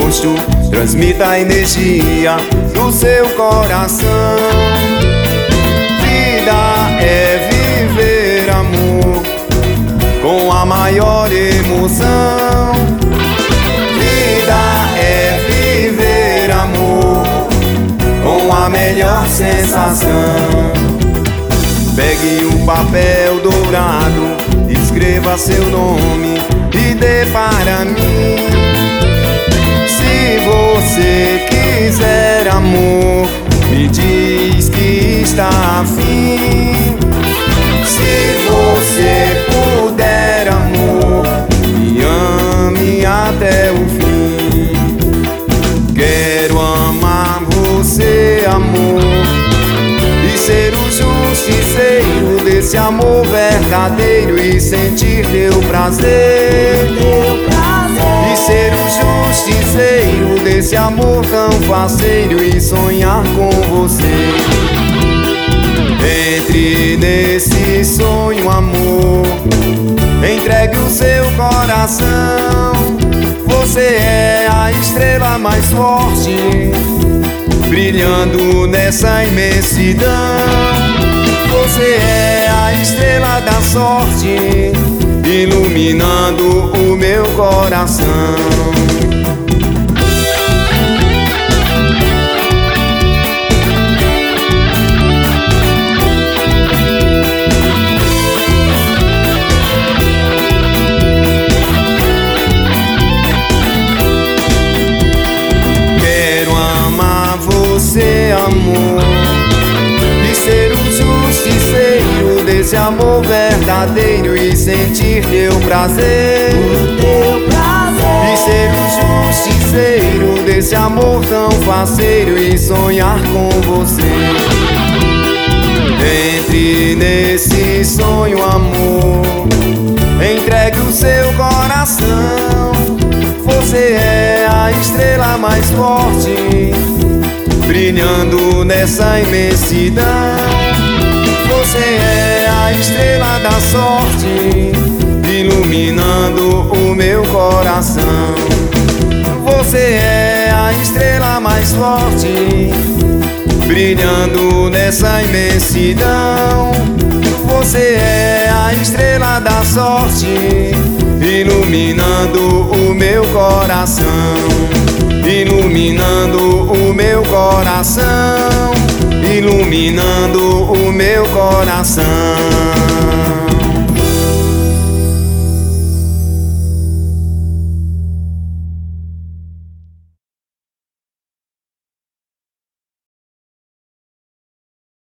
rosto, transmita a energia do seu coração. Vida é viver amor com a maior emoção. Vida é viver amor com a melhor sensação. Pegue um papel dourado, escreva seu nome e dê para mim. Se você quiser amor, me diz que está afim. Se você puder amor, me ame até o fim. Quero amar você, amor, e ser o justiceiro desse amor verdadeiro e sentir teu prazer. E ser o justiceiro desse amor tão faceiro e sonhar com você. Entre nesse sonho, amor, entregue o seu coração. Você é a estrela mais forte, brilhando nessa imensidão. Você é a estrela da sorte, iluminando o meu coração. Amor, e ser o justiceiro desse amor verdadeiro e sentir teu prazer. E ser o justiceiro desse amor tão faceiro e sonhar com você. Entre nesse sonho, amor, entregue o seu coração. Você é a estrela mais forte, brilhando nessa imensidão. Você é a estrela da sorte, iluminando o meu coração. Você é a estrela mais forte, brilhando nessa imensidão. Você é a estrela da sorte, iluminando o meu coração. Iluminando o meu coração, iluminando o meu coração.